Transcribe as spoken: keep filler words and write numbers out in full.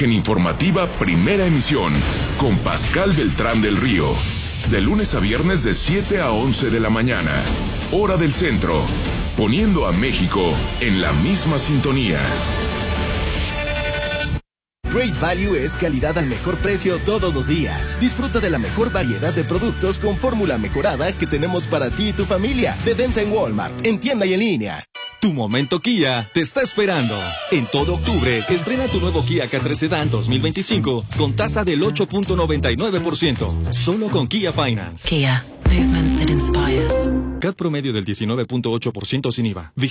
Imagen informativa Primera Emisión con Pascal Beltrán del Río. De lunes a viernes de siete a once de la mañana. Hora del centro. Poniendo a México en la misma sintonía. Great Value es calidad al mejor precio todos los días. Disfruta de la mejor variedad de productos con fórmula mejorada que tenemos para ti y tu familia. De venta en Walmart, en tienda y en línea. Tu momento Kia te está esperando. En todo octubre, estrena tu nuevo Kia K tres Sedan dos mil veinticinco con tasa del ocho punto noventa y nueve por ciento. Solo con Kia Finance. Kia. Movement that inspires. C A T promedio del diecinueve punto ocho por ciento sin I V A.